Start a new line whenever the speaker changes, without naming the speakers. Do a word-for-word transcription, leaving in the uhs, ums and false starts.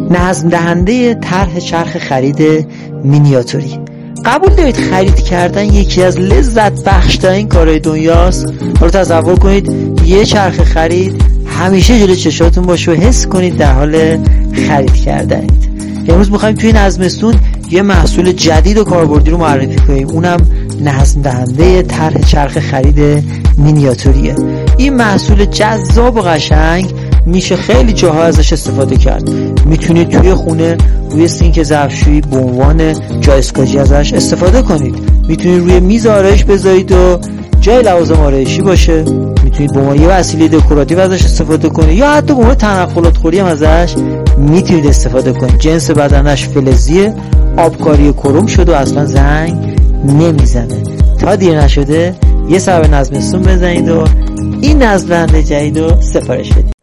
نظم دهنده طرح چرخ خرید مینیاتوری. قبول دارید خرید کردن یکی از لذت بخشترین کارهای دنیاست؟ حالا تصور کنید یه چرخ خرید همیشه جلوی چشاتون باشه و حس کنید در حال خرید کردنید. امروز میخوایم توی این زمستون یه محصول جدید و کاربردی رو معرفی کنیم، اونم نظم دهنده طرح چرخ خرید مینیاتوریه. این محصول جذاب و قشنگ میشه خیلی جاها ازش استفاده کرد. میتونید توی خونه روی سینک ظرفشویی به عنوان جای اسکاچی ازش استفاده کنید. میتونید روی میز آرایش بذارید و جای لوازم آرایشی باشه. میتونید به عنوان یه وسیله دکوراتیو ازش استفاده کنید یا حتی به عنوان تنقلات خوری هم ازش میتونید استفاده کنید. جنس بدنش فلزیه، آبکاری کروم شده و اصلا زنگ نمیزنه. تا دیر نشده یه سر به نظمستون بزنید و این نظم دهنده جدید رو سفارش بدید.